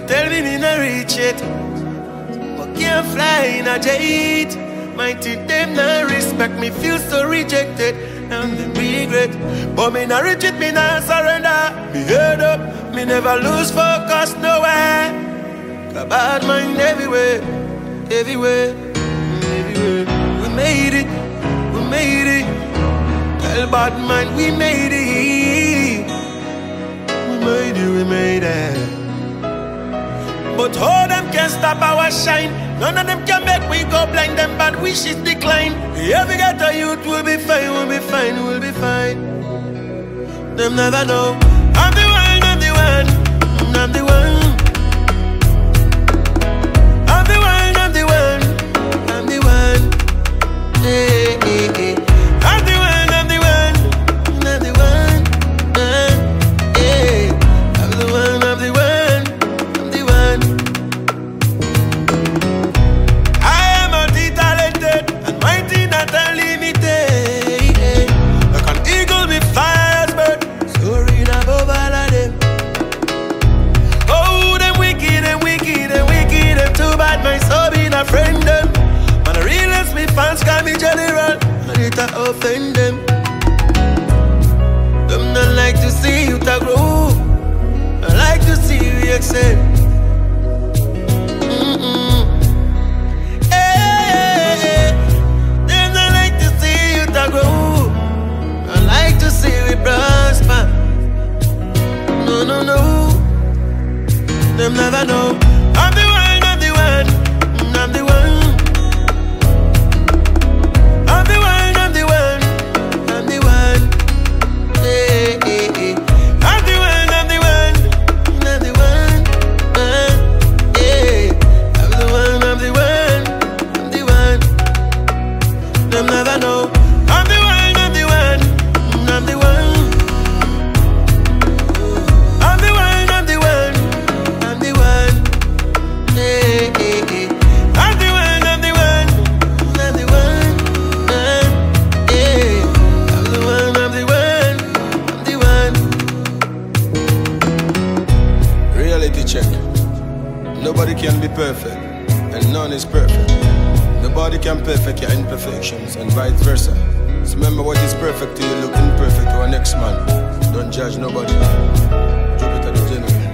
tell me not reach it. But can't fly in a jet. Mighty them not respect me, feel so rejected. And the regret. But me not retreat, me not surrender. Me head up, me never lose focus nowhere. Got bad mind everywhere, everywhere, everywhere. We made it, we made it. Tell bad mind we made it. We made it, we made it. But how them can stop our shine? None of them can make we go blind. Them bad wishes decline. Every ghetto youth will be fine, we'll be fine, we'll be fine. Them never know. I'm the one, I'm the one, I'm the one. I'm the one, I'm the one, I'm the one. Hey, hey, hey. I'm the one, I'm the one, I'm the one. Hey, I'm the one, I'm the one, I'm the one. I am multi-talented and mighty, not unlimited. Like an eagle with fires, bird, soaring above all of them. Oh, them wicked, them wicked, them wicked, them too bad, my soul being a friend them. Man, I realize me fans call me general, and it a offend them. Them not like to see you to grow, I like to see you excel. Hey, them not like to see you to grow, I like to see we prosper. No, no, no. Them never know. I'm the one, I'm the one, I'm the one. I'm the one, I'm the one, I'm the one. Hey, hey, hey. I'm the one, I'm the one, I'm the one. Hey, I'm the one, I'm the one, I'm the one. Them never know. I'm the one, I'm the one, I'm the one. I'm the one, I'm the one, I'm the one. Hey, hey, hey. I'm the one, I'm the one, I'm the one. Hey, I'm the one, I'm the one, I'm the one. Reality check. Nobody can be perfect, and none is perfect. Nobody can perfect your imperfections, and vice versa. So remember, what is perfect to you look imperfect to our next man. Don't judge nobody. Drop it at the general.